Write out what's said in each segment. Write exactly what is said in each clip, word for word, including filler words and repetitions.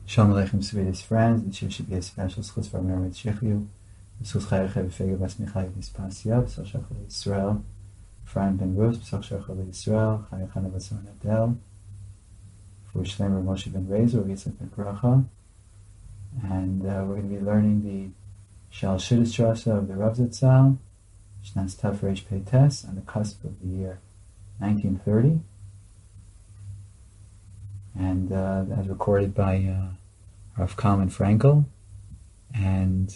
Shalom Aleichem, sweetest friends. The Shir should be a special schus for Mer Mitzchichu. The schus Chayr Chav Fega Bas Michai V'Spasia, B'Sach Shachal Yisrael, Ephraim Ben Rus, B'Sach Shachal Yisrael, Chayr Chana Basar Nadel, for Shlemer Moshe Ben Rezer, Yitzhak Ben Bracha. And uh, we're going to be learning the Shal Shidduch Drasha of the Rav Zatzal, Shnas Tav Reish Pei Tes, on the cusp of the year nineteen thirty. And uh, as recorded by uh, Rav Kalman Frankel, and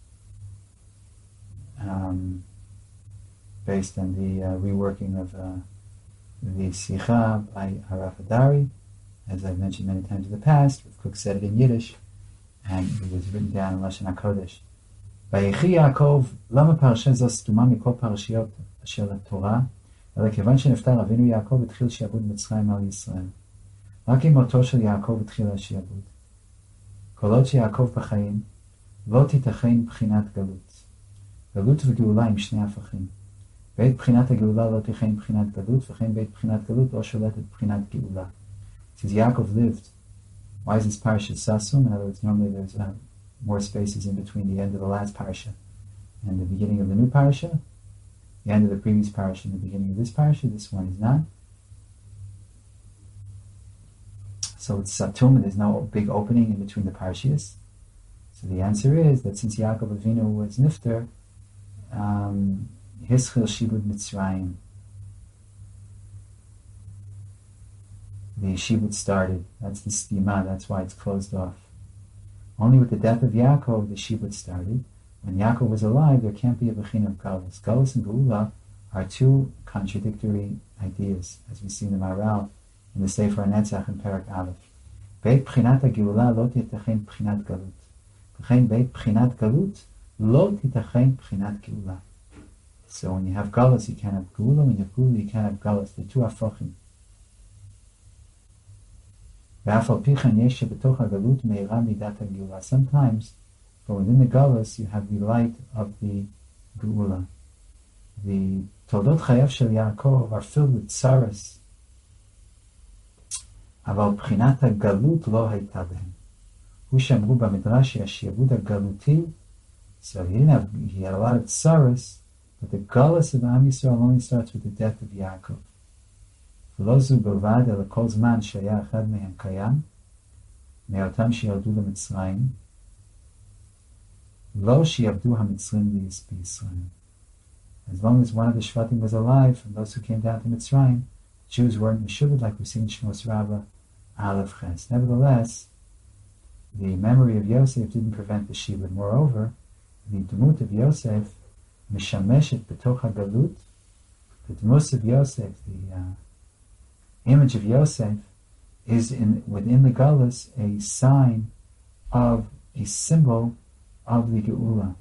um, based on the uh, reworking of uh, the Sikha by Harav Adari, as I've mentioned many times in the past. Rav Kook said it in Yiddish, and it was written down in Lashon HaKodesh. Vayechi Yaakov, lama parasha zos stuma mikol parashiyot asher Torah, אלא כיוון שנפטר אבינו יעקב התחיל שיעבוד מצרים על ישראל. רק עם מותו של יעקב התחיל השיעבוד. כל עוד שיעקב בחיים, לא תיתכן בחינת גלות. גלות וגאולה עם שני הפכים. בעת בחינת הגאולה לא תיתכן בחינת גלות, וכן בעת בחינת גלות לא שולטת בחינת גאולה. Since Yaakov lived, why is this parasha Sasum? In other words, normally there's uh, more spaces in between the end of the last parasha and the beginning of the new parasha. The end of the previous parasha and the beginning of this parasha. This one is not. So it's Satum, there's no big opening in between the parashiyas. So the answer is that since Yaakov Avinu was Nifter, um, Hischil Shibud Mitzrayim, the Shibud started. That's the Stima, that's why it's closed off. Only with the death of Yaakov, the Shibud started. When Yaakov was alive, there can't be a Bechina of Galus. Galus and Geula are two contradictory ideas, as we see in the Maharal, in the Sefer HaNetzach in Perak Aleph. Beit B'chinat HaGeula lo titachen B'chinat Galut. V'chein Beit B'chinat Galut lo titachen B'chinat Geula. So when you have Galus, you can't have Geula. When you have Geula, you can't have Galus. They're two Afrochim. V'af al pichen yesh shebetoch HaGalut meira midat HaGeula. Sometimes, but within the Galus, you have the light of the Geula. The Toldot Chayav Shel Yaakov are filled with tsaras. אבל בחינת הגלות לא הייתה בהם. הוא שאמרו במדרש שהשיעבוד הגלותי, so he didn't have, he had a lot of tsaras, but the galus of Am Yisrael only starts with the death of Yaakov. ולא זו בלבד, אלא כל זמן שהיה אחד מהם קיים, מאותם שירדו למצרים, לא שיעבדו המצרים בישראל. As long as one of the Shvatim was alive, from those who came down to Mitzrayim, Jews weren't meshubed like we see in Shmos Rabbah, Aleph Ches. Nevertheless, the memory of Yosef didn't prevent the Shibud. Moreover, the Dmut of Yosef, Mishameshet B'toch HaGalut, the Dmut of Yosef, the uh, image of Yosef, is in within the Galus a sign of, a symbol of the Geula.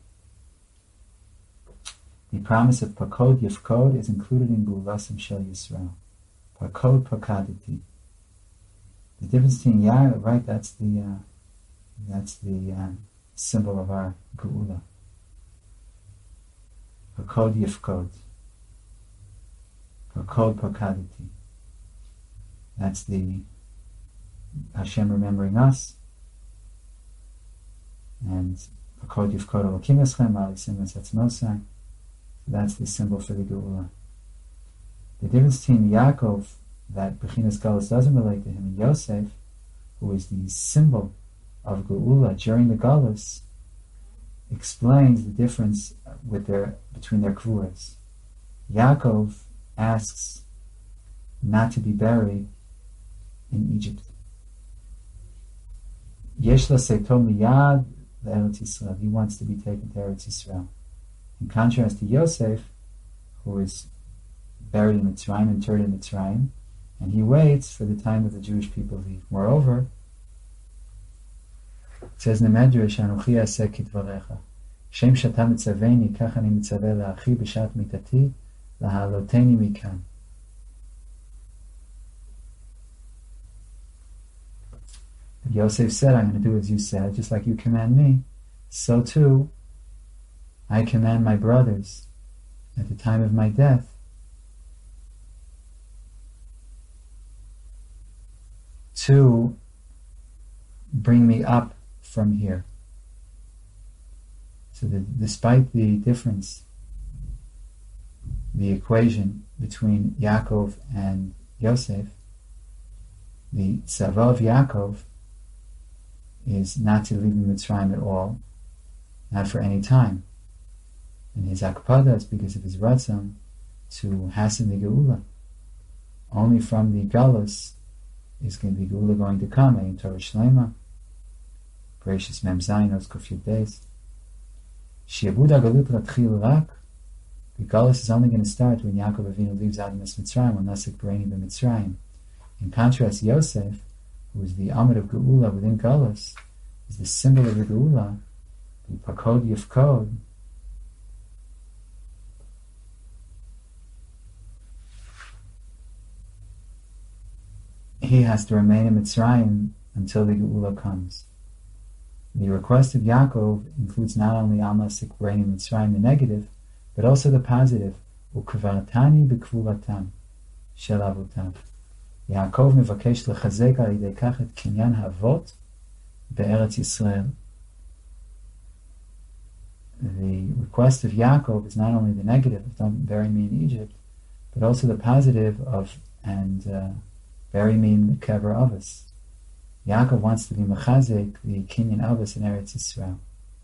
The promise of Pakod Yifkod is included in Geulasim Shel Yisrael. Pakod Pakaditi. The difference between Yah, right? That's the uh, that's the uh, symbol of our Geula. Pakod Yifkod. Pakod Pakaditi. That's the Hashem remembering us. And Pakod Yifkod Elokim Eschem Alisim Esatzmosai. That's the symbol for the Geula. The difference between Yaakov, that Bechinas Galus doesn't relate to him, and Yosef, who is the symbol of Geula during the Galus, explains the difference with their between their Kvuras. Yaakov asks not to be buried in Egypt. Yesh l'seito miyad le'Eretz Yisrael. He wants to be taken to Eretz Yisrael. In contrast to Yosef, who is buried in Mitzrayim, interred in Mitzrayim, and he waits for the time that the Jewish people leave. Moreover, it says in the Medrash, Anuchi aseh kitvarecha, Shem shata mitzaveni, kach ani mitzaveh la'achi b'shat mitati, lahaloteni mikan. Yosef said, I'm going to do as you said, just like you command me, so too I command my brothers at the time of my death to bring me up from here. So that despite the difference, the equation between Yaakov and Yosef, the tzava of Yaakov is not to leave Mitzrayim at all, not for any time. And his akpada is because of his ratzon to hasten the geula. Only from the galus is going to be geula going to come. Ein Torah Shlema, Bereshis Mem Zayin Oz Kuf Yud Beis. Shi'abud hagalut latchil rak. The galus is only going to start when Yaakov Avinu leaves Adamas Mitzrayim, when Nasik Bereni b'Mitzrayim. In contrast, Yosef, who is the Amid of geula within galus, is the symbol of the geula, the Pakod Yifkod. He has to remain in Mitzrayim until the geula comes. The request of Yaakov includes not only Amasik Bereni Mitzrayim, the negative, but also the positive. Ukvartani b'kvulatam shel avotav. Yaakov mevakesh lechazek al yidei kach et kinyan havot be'eretz Yisrael. The request of Yaakov is not only the negative of don't bury me in Egypt, but also the positive of and uh, bury me in the kever avos. Yaakov wants to be mechazek the kinyan avos in Eretz Yisrael.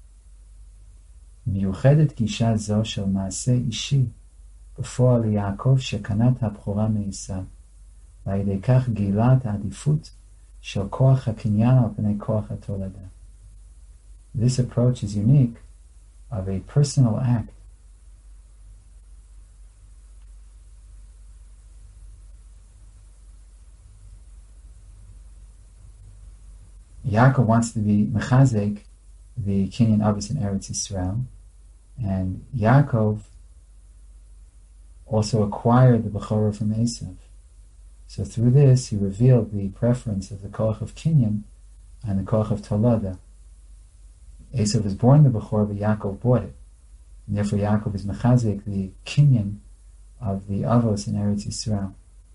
מיוחדת גישה זו של מעשה אישי בפועל ליעקב שקנת הבכורה מעשיו, ועל ידי כך גילה את העדיפות של כוח הקניין על פני כוח התולדה. This approach is unique of a personal act. Yaakov wants to be mechazek the kinyan avos in Eretz Yisrael, and Yaakov also acquired the Bechorah from Esav. So through this, he revealed the preference of the Koach of Kinyan and the Koach of Tolada. Esav was born the Bechorah, but Yaakov bought it. And therefore Yaakov is mechazik the Kinyan of the Avos in Eretz Yisrael.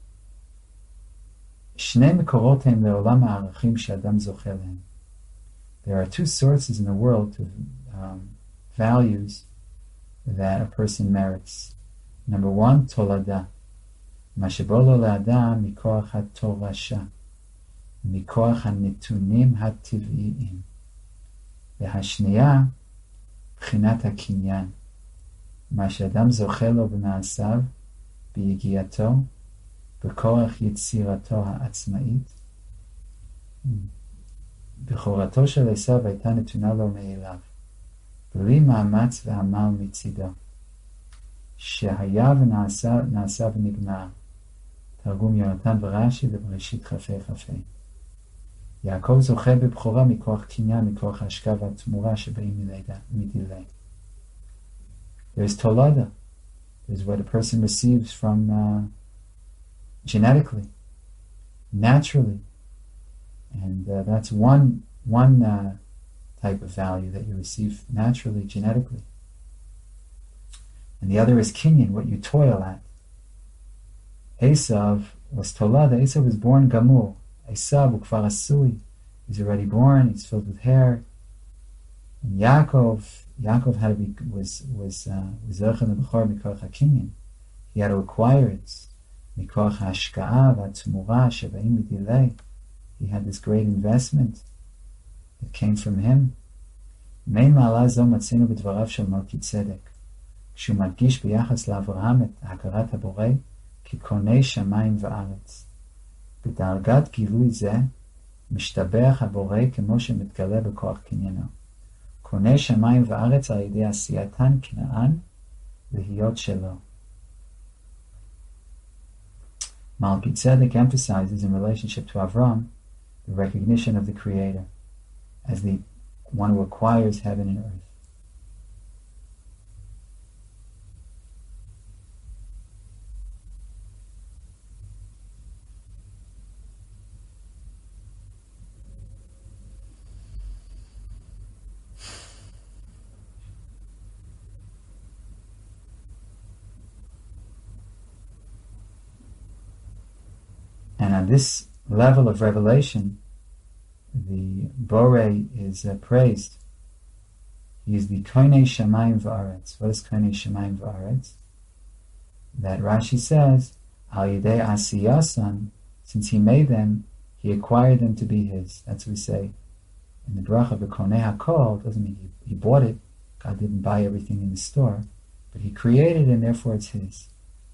Shnei mekorot hem le'olam ha'arachim she'adam zoche lehem. There are two sources in the world of um, values that a person merits. Number one, tolada. Mashebolo le'adam mikoach ha'torasha, mikoach ha'netunim ha'tiv'iyim. V'hashniya, b'chinat ha'kinyan. Mashadam zoche lo b'ma'asav, b'yigiyato, b'koach yitzirato ha'atzma'it. בכורתו של עשיו הייתה נתונה לו מאליו, בלי מאמץ ועמל מצידו, שהיה ונעשה נעשה ונגמר. תרגום יונתן ורש"י בבראשית כ"ה כ"ה. יעקב זוכה בבכורה מכוח קניין, מכוח ההשקעה והתמורה שבאים מדילי. There's tolada. There's what a person receives from uh, genetically, naturally. And uh, that's one one uh, type of value that you receive naturally, genetically. And the other is kinyan, what you toil at. Esav was tolada. Esav was born gamur. Esav ukvar asui. He's already born. He's filled with hair. And Yaakov, Yaakov had to be was was uh, was zochem lebechor mikoach hakinyan. He had to acquire it. Mikoach hashka'a v'atmura shebaim midilei. He had this great investment that came from him. Main מעלה זו מצינו בדבריו של מלכי צדק, כשהוא מדגיש ביחס לאברהם את הכרת הבורא כקונה שמיים וארץ. בדרגת גילוי זה משתבח הבורא כמו שמתגלה בכוח קניינו. קונה שמיים וארץ על ידי עשייתן כנען להיות שלו. Malki Tzedek emphasizes in relationship to Avram the recognition of the Creator as the one who acquires heaven and earth. And on this level of revelation, the Bore is uh, praised. He is the Koine Shamayim V'aretz. What is Koine Shamayim V'aretz? That Rashi says, Al Yidei Asiyasan, since he made them, he acquired them to be his. That's what we say in the bracha B'Konei HaKol. Doesn't mean he, he bought it. God didn't buy everything in the store, but he created it, and therefore it's his.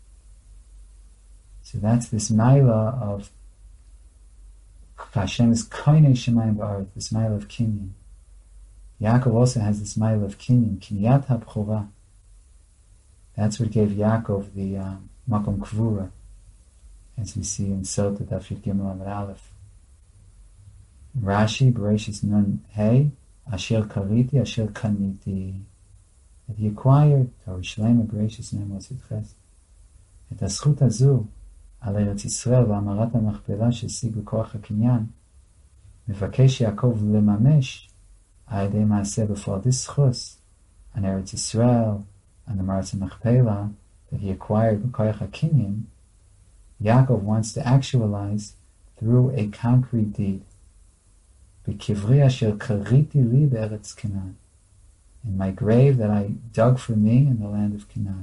So that's this maila of Hashem is Koine Shemayim V'aretz, this maila of Kinyan. Yaakov also has this maila of Kinyan, Kinyat HaBchora. That's what gave Yaakov the um, Makom Kvura, as we see in Sota Daf Yud Gimel Amud Aleph. Rashi, Bereshis Nun Hey, Asher Kariti, Asher Kaniti. That he acquired, Torah Shlema, Bereshis Nun Motzit Ches. Et הזכות הזו, על ארץ ישראל והמרת המכפלה שהשיג בכוח הקניין, מבקש יעקב לממש על ידי מעשה בפועל. This zchus on Eretz Yisrael and the Marat HaMachpelah that he acquired b'koach HaKinyan, Yaakov wants to actualize through a concrete deed. B'kivri asher kariti li be'eretz Canaan, in my grave that I dug for me in the land of Canaan.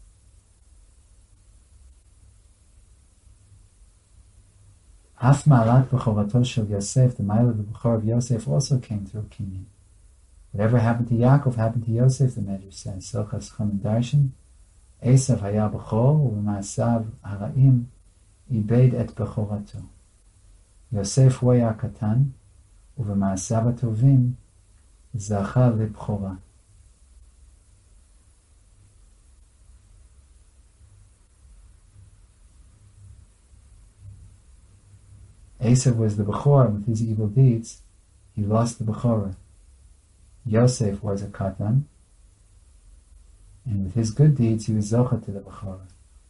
Af ma'alat b'chorato shel Yosef, the ma'alat of the b'chor of Yosef also came through Kinyan. Whatever happened to Yaakov happened to Yosef, the Medrash says. Sochas Chum and Darshan, Esav haya b'chor, u'ma'asav hara'im, ibed et b'chorato. Yosef hu haya katan, u'b'ma'asav hatovim, zacha lib'chora. Esav was the Bechor, and with his evil deeds, he lost the Bechorah. Yosef was a Katan, and with his good deeds, he was Zocha to the Bechorah.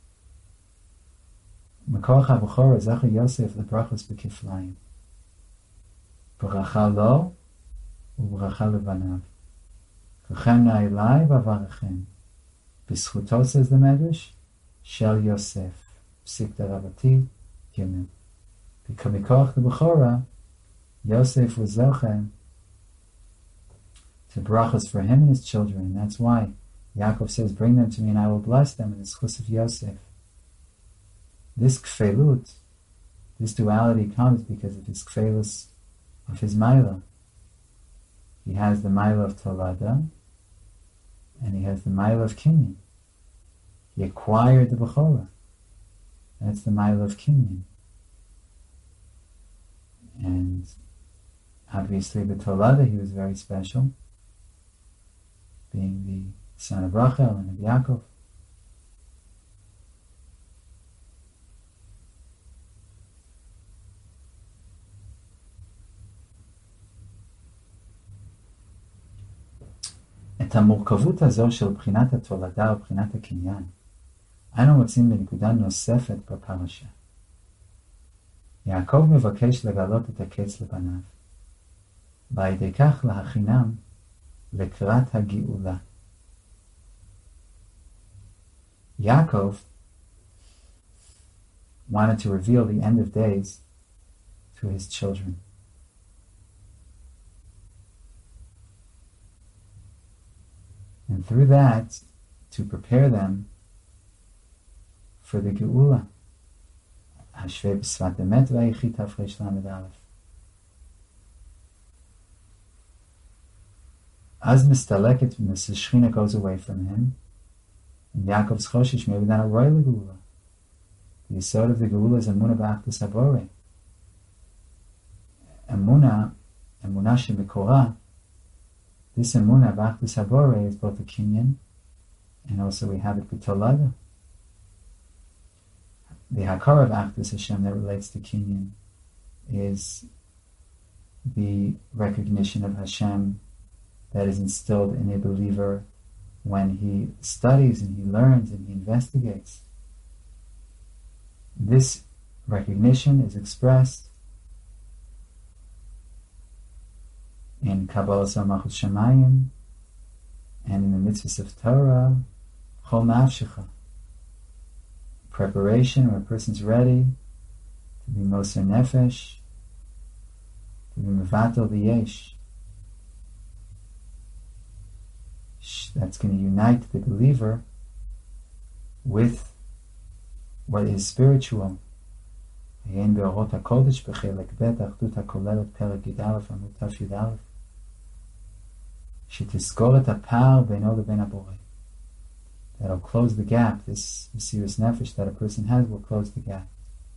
Mekoach HaBechorah, Zacha Yosef, the Brachos B'Kiflayim. Bracha lo, u'bracha levanav. Kachem na'ilai v'avarachem. B'schuto, says the Medrash, Shel Yosef. Psik Darabati, Gimel. Because the Bechorah, Yosef was Zoche to brachos for him and his children, and that's why Yaakov says, bring them to me and I will bless them in the schus of Yosef. This kfelut, this duality comes because of his kfelus, of his maila. He has the maila of Tolada, and he has the maila of Kinyan. He acquired the Bechorah. That's the maila of Kinyan. And obviously, with Tolada, he was very special, being the son of Rachel and of Yaakov. את המורכבות הזו של בחינת התולדה ובחינת הקניין, אנו מוצאים בנקודה נוספת בפרשה. יעקב מבקש לגלות את הקץ לבניו, ועל ידי כך להכינם לקראת הגאולה. Yaakov wanted to reveal the end of days to his children. And through that, to prepare them for the Geula. Hashvei b'svat emet v'ayichi tafresh lamed aleph. As mistaleket, when the Shechina goes away from him, and Yaakov's choshish, maybe not a royal Geula. The yisod of the Geula is Emunah b'achdus habore. Emunah, Emunah shemikora. This Emunah b'achdus habore is both a kinyan, and also we have it with Tolada. The Hakar of Achdus Hashem that relates to Kinyan is the recognition of Hashem that is instilled in a believer when he studies and he learns and he investigates. This recognition is expressed in Kabbalah Malchus Shamayim and in the mitzvahs of Torah, Chol Nafshecha. Preparation, where a person's ready to be Moser Nefesh, to be mevatel v'yesh. That's going to unite the believer with what is spiritual. עיין באורות הקודש בחלק ב' האחדות הכוללת פרק י"א עמוד ת"א, שתסגור את הפער בינו לבין הבורא. That'll close the gap. This serious nefesh that a person has will close the gap.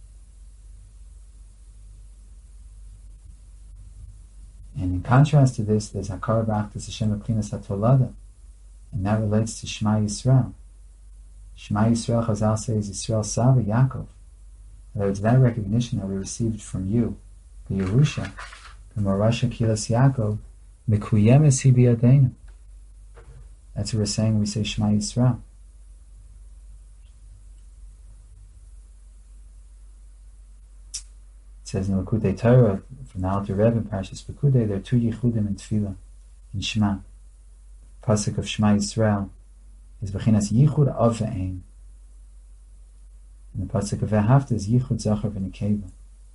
And in contrast to this, there's Hakara B'Achdus Hashem L'Pnimis HaTolada, and that relates to Shema Yisrael. Shema Yisrael, Chazal says, Yisrael Saba Yaakov. In other words, that recognition that we received from you, the Yerusha, the Morasha Kilas Yaakov, Mekuyemes Hi B'Yadeinu. That's what we're saying when we say Shema Yisrael. It says in Likutei Torah, from the Alter Rebbe in Parashas Pekudei, there are two Yichudim in Tefillah, in Shema. The pasuk of Shema Yisrael is Bechinas Yichud Av Ve'ein. And the pasuk of Ve'ahavta is Yichud Zachar V'Nekeva.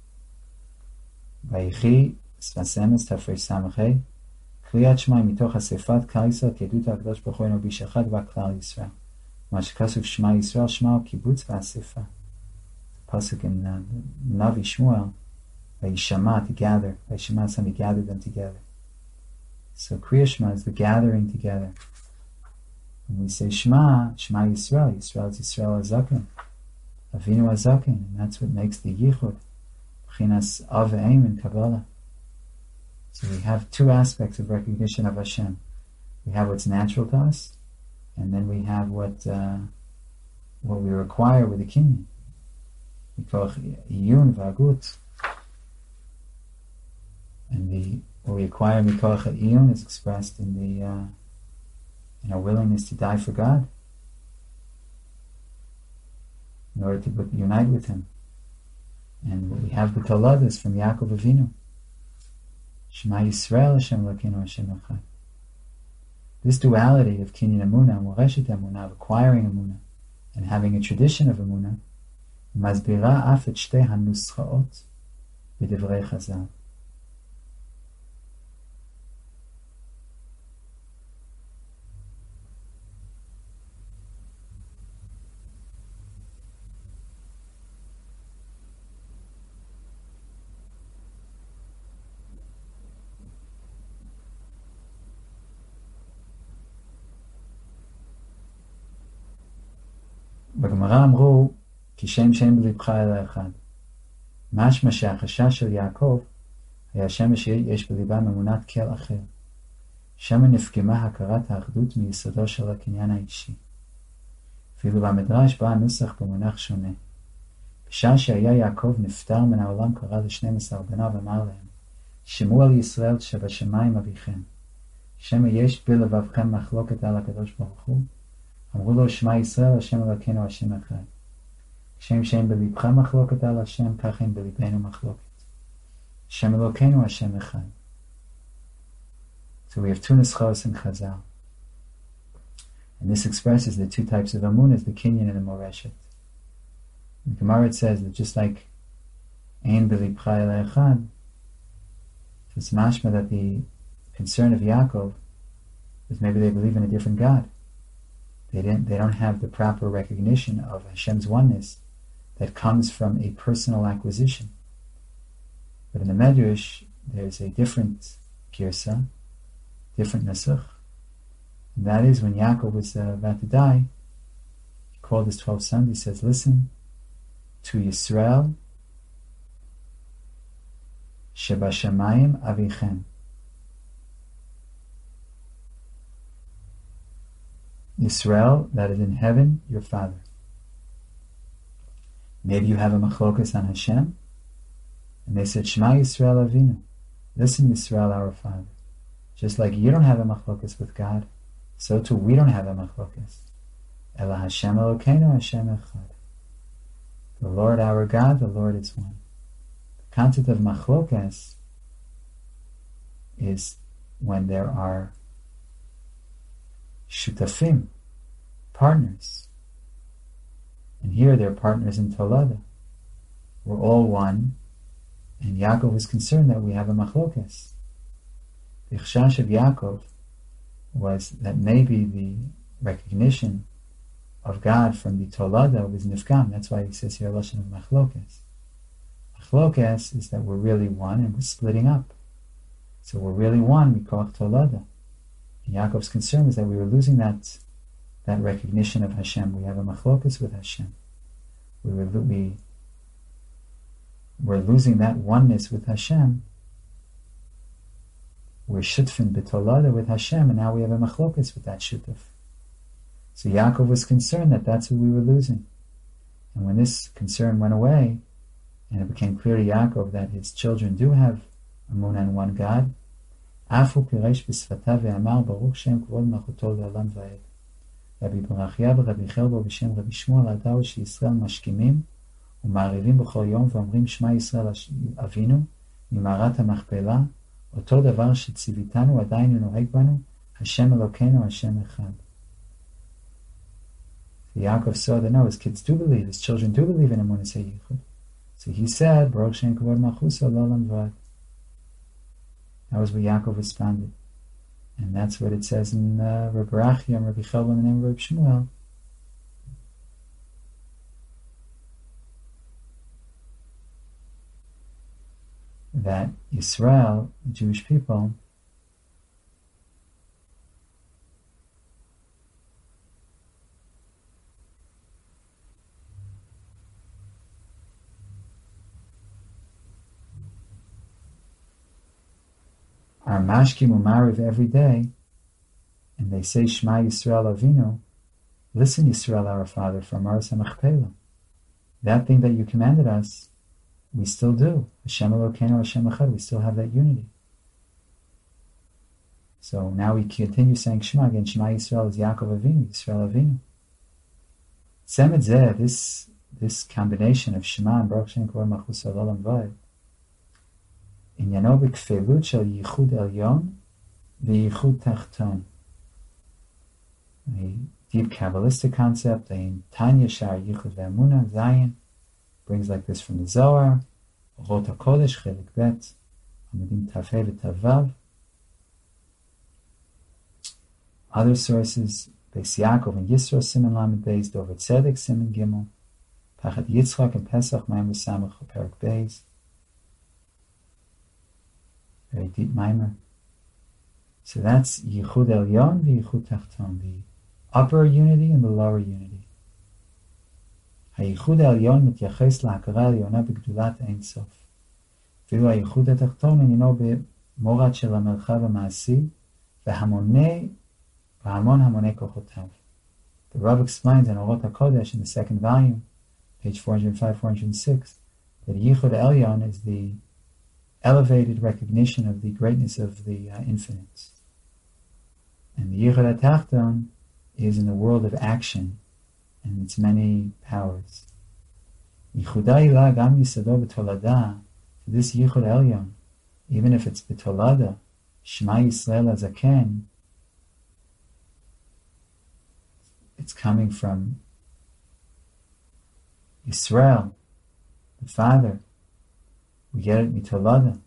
Vayichi Svasemes Tafrei Samachei Kriyat Shema mitoch HaSefat Kaisa Kedut HaKadosh Baruch Hu Eno B'Shachad V'Klal Yisrael. Mashkasuf Shema Yisrael Shema Kibbutz V'Asefa. Pasuk in uh, Navi Shmuel, Vayishama, to gather. Vayishama, somebody gathered them together. So Kriya Shema is the gathering together. When we say Shema, Shema Yisrael, Yisrael is Yisrael Azaken, Avinu Azaken, and that's what makes the Yichud, B'chinas Av Ve'ein in Kabbalah. So we have two aspects of recognition of Hashem. We have what's natural to us, and then we have what uh, what we require with the Kinyan. Iyun v'agut, and the what we acquire mikoach iyun is expressed in the uh, in our willingness to die for God, in order to unite with Him. And what we have the Tolad is from Yaakov Avinu. Shema Yisrael Hashem Elokeinu Hashem Echad. This duality of Kinyan Emunah and Moreshet Emunah, of acquiring Emunah and having a tradition of Emunah, מסבירה אף את שתי הנוסחאות בדברי חז"ל. בגמרא אמרו כי שם שם בלבך אל האחד. משמע שהחשש של יעקב היה שם שיש בליבם אמונת כל אחר. שמה נפגמה הכרת האחדות מיסודו של הקניין האישי. אפילו במדרש בא הנוסח במונח שונה. בשעה שהיה יעקב נפטר מן העולם קרא לשנים עשר בניו ואמר להם, שמעו על ישראל שבשמיים אביכם. שמה יש בלבבכם מחלוקת על הקדוש ברוך הוא. אמרו לו שמע ישראל השם אלוקינו השם אחד. כשם שאין בלבך מחלוקת על השם, כך אין בלבנו מחלוקת. השם אלוקינו השם אחד. So we have two nischos in Chazal. And this expresses the two types of amunas, the Kinyan and the Moreshet. In the Gemara it says that just like ein b'libcha el echad, it's mashma that the concern of Yaakov is maybe they believe in a different God. They didn't. They don't have the proper recognition of Hashem's oneness that comes from a personal acquisition. But in the Medrash, there's a different girsa, different nasuch. And that is when Yaakov was uh, about to die, he called his twelve sons, he says, listen to Yisrael, Sheba Shamayim Avichem. Yisrael, that is in heaven, your father. Maybe you have a machlokas on Hashem, and they said, Shema Yisrael Avinu. Listen, Yisrael, our father. Just like you don't have a machlokas with God, so too we don't have a machlokas. Ela Hashem Elokeinu Hashem Echad. The Lord our God, the Lord is one. The concept of machlokas is when there are shutafim, partners. And here they're partners in Tolada. We're all one, And Yaakov is concerned that we have a machlokes. The chashash of Yaakov was that maybe the recognition of God from the Tolada was nifgam. That's why he says here lashon of machlokes. Machlokes is that we're really one and we're splitting up. So we're really one, we call it Tolada. And Yaakov's concern was that we were losing that that recognition of Hashem. We have a machlokes with Hashem. We were we we're losing that oneness with Hashem. We're shutfin b'tolada with Hashem, and now we have a machlokes with that shutuf. So Yaakov was concerned that that's what we were losing. And when this concern went away, and it became clear to Yaakov that his children do have emunah in one God, Afu piresh b'sfatav ve'amar baruch Shem kvod malchuto le'olam va'ed. Rabbi Barachia ורבי חלבו בשם רבי שמואל ידעו שישראל משכימים ומערבים בכל יום ואומרים שמע ישראל אבינו ממערת המכפלה, אותו דבר שציוויתנו עדיין נוהג בנו, Hashem Elokeinu, Hashem Echad. Yaakov saw that no, his kids do believe, his children do believe in Emunah Yichud. So he said, Baruch Shem Kavod Malchuso L'Olam Vad. That was what Yaakov responded. And that's what it says in uh, Rabbi Barachia and Rabbi Chelba in the name of Rabbi Shmuel. That Yisrael, the Jewish people, are mashkim umariv every day, and they say Shema Yisrael Avinu, listen Yisrael our Father, from Aras HaMachpelah. That thing that you commanded us, we still do. Hashem Elokeinu, Hashem Echad, we still have that unity. So now we continue saying Shema again. Shema Yisrael is Yaakov Avinu, Yisrael Avinu. Tzemed Zeh, this this combination of Shema and Baruch Shem Kavod Malchuso L'Olam Vad, עניינו בכפילות של ייחוד עליון וייחוד תחתון. A deep Kabbalistic concept, a Tanya Shar Yichud Ve'emunah, Zayin, brings like this from the Zohar, Orot HaKodesh, Chelik Bet, Amidim Tafeh V'Tavav. Other sources, Beis Yaakov and Yisro, Siman Lamed Beis, Dover Tzedek, Siman Gimel, Pachad Yitzchak and Pesach, Maim V'Samach, Perak Beis. Very deep mimer. So that's Yichud Elyon v'Yichud Tachton, the upper unity and the lower unity. HaYichud Elyon מתייחס להכרה העליונה בגדולת אין סוף. ואילו הייחוד התחתון עניינו במורד של המרחב המעשי והמוני, והמון המוני כוחותיו. The Rav explains in Orot HaKodesh in the second volume, page four oh five, four oh six, that Yichud Elyon is the elevated recognition of the greatness of the uh, infinite. And the Yichud HaTachton is in the world of action and its many powers. Yichuda Ilah Gam Yisado B'Tolada, for this Yichud Elyon, even if it's B'Tolada, Shema Yisrael Azaken, it's coming from Yisrael, the Father. We get it mitolada.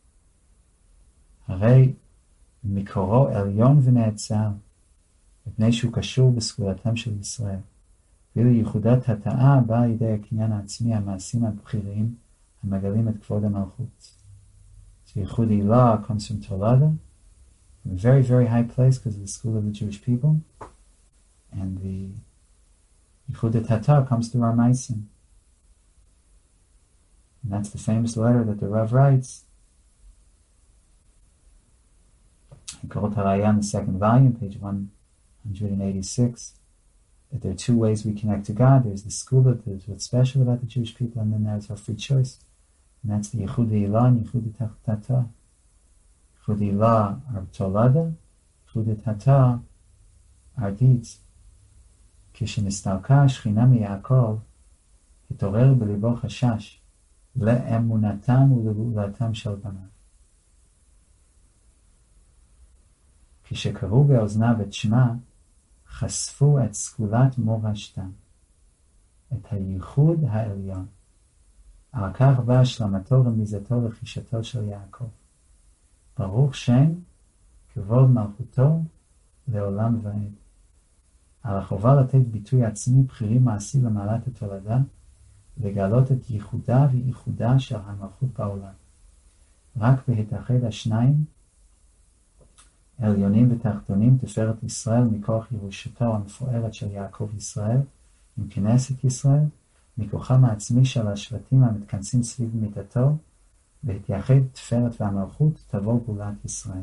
הרי מקורו עליון ונעצר, מפני שהוא קשור בסגולתם של ישראל. ואילו ייחודת התאה באה לידי הקניין העצמי המעשים הבכירים המגלים את כבוד המלכות. So ייחוד Ilah comes from Tolada, from a very, very high place because of the school of the Jewish people. And the ייחוד התאה comes through our Maisim. And that's the famous letter that the Rav writes. In Korot HaRaya, in the second volume, page one eighty-six, that there are two ways we connect to God. There's the skula, there's what's special about the Jewish people, and then there's our free choice. And that's the Yichud Ilah and Yichud Tata. Yichud Ilah, our Tolada, Yichud Tata, our deeds. כשנסתלקה השכינה מיעקב, התעורר בליבו חשש לאמונתם ולגאולתם של בניו. כשקראו באוזניו את שמה, חשפו את סגולת מורשתם, את הייחוד העליון. על כך באה השלמתו רמיזתו וחישתו של יעקב. ברוך שם כבוד מלכותו לעולם ועד. על החובה לתת ביטוי עצמי בחירי מעשי למעלת התולדה, לגלות את ייחודה וייחודה של המלכות בעולם. רק בהתאחד השניים, עליונים ותחתונים, תפארת ישראל מכוח ירושתו המפוארת של יעקב ישראל, עם כנסת ישראל, מכוחם העצמי של השבטים המתכנסים סביב מידתו, בהתייחד תפארת והמלכות תבוא גאולת ישראל.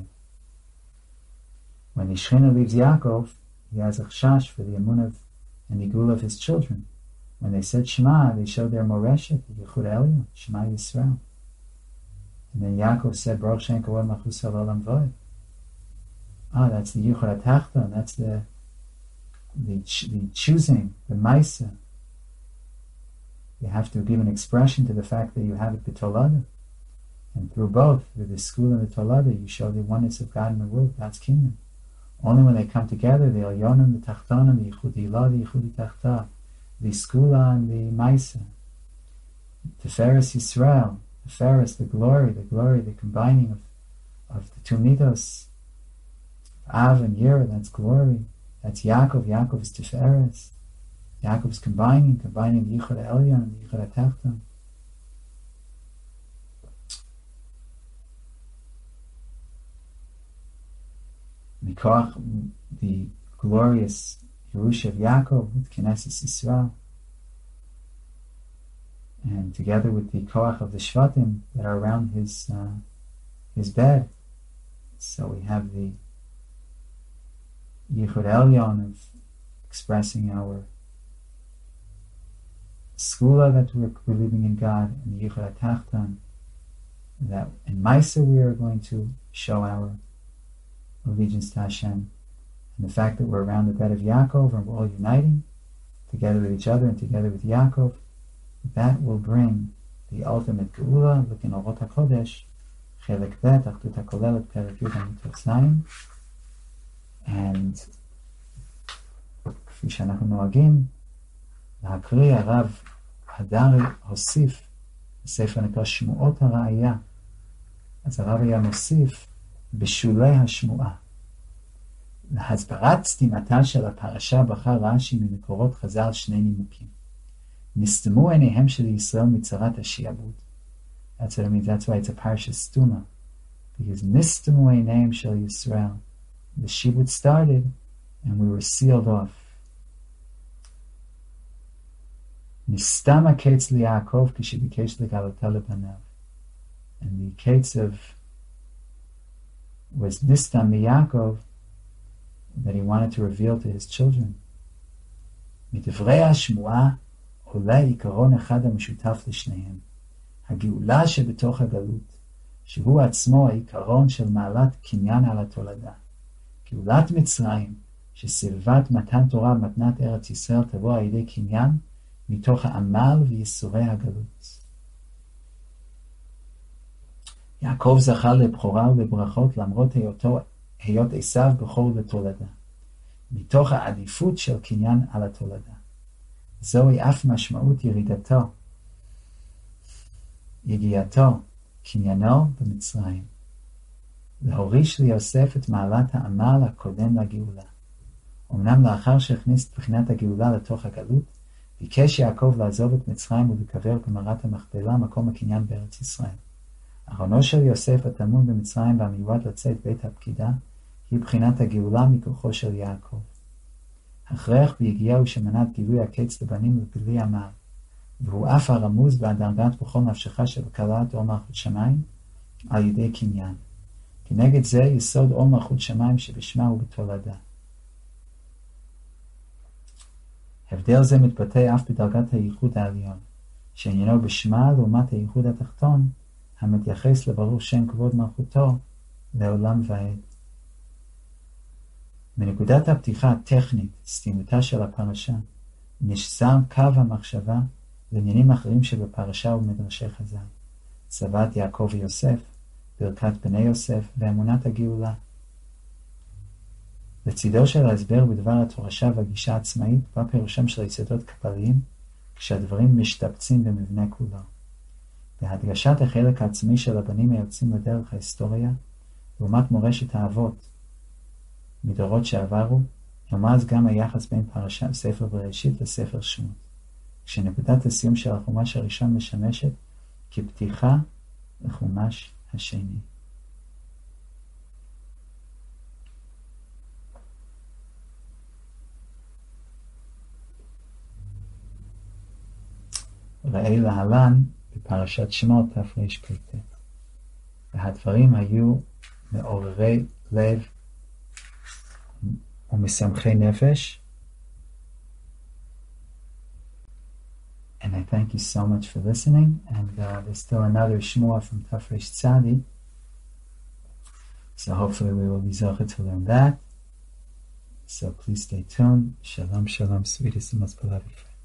When Ishchina leaves Yaakov, he has a chash for the emun of and the gul of his children. When they said Shema, they showed their moreshet, the Yichud Elyon, Shema Yisrael. And then Yaakov said, Baruch Shem Kavod Malchus Olam Vod. Ah, that's the Yichud HaTachton, that's the, the the choosing, the Maisa. You have to give an expression to the fact that you have it b'tolada. And through both, through the school and the tolada, you show the oneness of God in the world, God's kingdom. Only when they come together, the Elyonim, the Tachtonim, the Yichudi Ilah, the Yichudi Tachtah, the Skula and the Maisa, Tiferes Yisrael, Tiferes, the glory, the glory, the combining of, of the two midos, Av and Yira, that's glory, that's Yaakov, Yaakov is Tiferes, Yaakov is combining, combining the Yichud Elyon and the Yichud Tachton. Mikoach, the glorious Yerusha of Yaakov with Knesset Yisrael, and together with the Koach of the Shvatim that are around his uh, his bed. So we have the Yichud Elyon of expressing our Skula that we're believing in God, and the Yichud HaTachton that in Maisa we are going to show our allegiance to Hashem, and the fact that we're around the bed of Yaakov and we're all uniting together with each other and together with Yaakov, that will bring the ultimate Geula. Look in Orot HaKodesh, Chelek Bet, Achdut HaKolelet, Perek Yud Amitot Zayin, and כפי שאנחנו נוהגים, להקריא הרב הדרי הוסיף בספר נקרא שמועות הראייה. אז הרב היה מוסיף בשולי השמועה. להסברת סתימתה של הפרשה בחר רש"י ממקורות חז"ל שני נימוקים. נסתמו עיניהם של ישראל מצרת השיעבוד. That's what I mean. That's why it's a parsha stuma. Because נסתמו עיניהם של ישראל. The shibud started and we were sealed off. נסתם הקץ ליעקב כשביקש לגלותה לבניו. And the case of was Nistam Yaakov that he wanted to reveal to his children. מדברי השמועה עולה עיקרון אחד המשותף לשניהם. הגאולה שבתוך הגלות, שהוא עצמו העיקרון של מעלת קניין על התולדה. גאולת מצרים, שסביבת מתן תורה ומתנת ארץ ישראל תבוא על ידי קניין, מתוך העמל וייסורי הגלות. יעקב זכה לבכורה ולברכות למרות היותו, היות עשיו בכור לתולדה, מתוך העדיפות של קניין על התולדה. זוהי אף משמעות ירידתו, יגיעתו, קניינו במצרים. להוריש ליוסף את מעלת העמל הקודם לגאולה. אמנם לאחר שהכניס את בחינת הגאולה לתוך הגלות, ביקש יעקב לעזוב את מצרים ולקבר במערת המכפלה, מקום הקניין בארץ ישראל. ארונו של יוסף הטמון במצרים והמיועד לצאת בית הפקידה, היא בחינת הגאולה מכוחו של יעקב. הכרח ביגיעהו שמנת גילוי הקץ לבנים ובלי עמל, והוא אף הרמוז בהדרגת בכל נפשך של קלת אור מלכות שמיים על ידי קניין. כנגד זה יסוד אור מלכות שמיים שבשמה הוא בתולדה. הבדל זה מתבטא אף בדרגת הייחוד העליון, שעניינו בשמה לעומת הייחוד התחתון, המתייחס לברוך שם כבוד מלכותו לעולם ועד. מנקודת הפתיחה הטכנית, סתימותה של הפרשה, נשזר קו המחשבה לעניינים אחרים שבפרשה ובמדרשי חז"ל. צוות יעקב ויוסף, ברכת בני יוסף ואמונת הגאולה. לצידו של ההסבר בדבר התורשה והגישה העצמאית, בא פירושם של היסודות קבליים, כשהדברים משתבצים במבנה כולו. בהדגשת החלק העצמי של הבנים היוצאים לדרך ההיסטוריה, לעומת מורשת האבות מדורות שעברו, נרמז גם היחס בין פרשת ספר בראשית לספר שמות, כשנקודת הסיום של החומש הראשון משמשת כפתיחה לחומש השני. ראה להלן בפרשת שמות תרפ"ט. והדברים היו מעוררי לב ומשמחי נפש. And I thank you so much for listening. And uh, there's still another Shmuah from Tafresh Tzadi. So hopefully we will be zocher to learn that. So please stay tuned. Shalom, shalom, sweetest and most beloved friends.